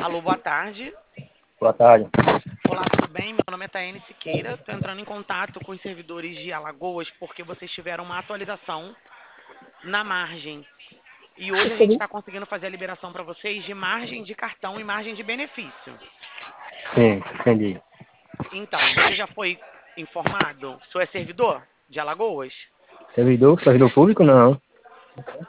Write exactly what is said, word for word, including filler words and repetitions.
Alô, boa tarde. Boa tarde. Olá, tudo bem? Meu nome é Taiane Siqueira. Estou entrando em contato com os servidores de Alagoas porque vocês tiveram uma atualização na margem. E hoje a gente está conseguindo fazer a liberação para vocês de margem de cartão e margem de benefício. Sim, entendi. Então, você já foi informado? O senhor é servidor de Alagoas? Servidor? Servidor público? Não.